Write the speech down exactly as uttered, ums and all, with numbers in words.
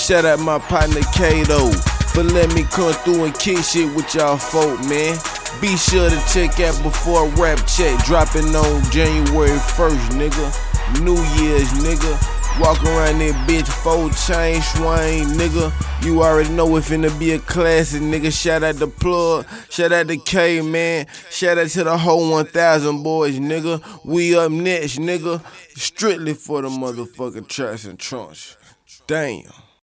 shout out my partner Kato for letting me come through and kick shit with y'all folk, man. Be sure to check out Before Rap Check, dropping on January first, nigga. New Year's, nigga. Walk around that bitch, four chain swing, nigga. You already know it finna be a classic, nigga. Shout out to Plug, shout out to K, man. Shout out to the whole one thousand boys, nigga. We up next, nigga. Strictly for the motherfucking tracks and trunks. Damn.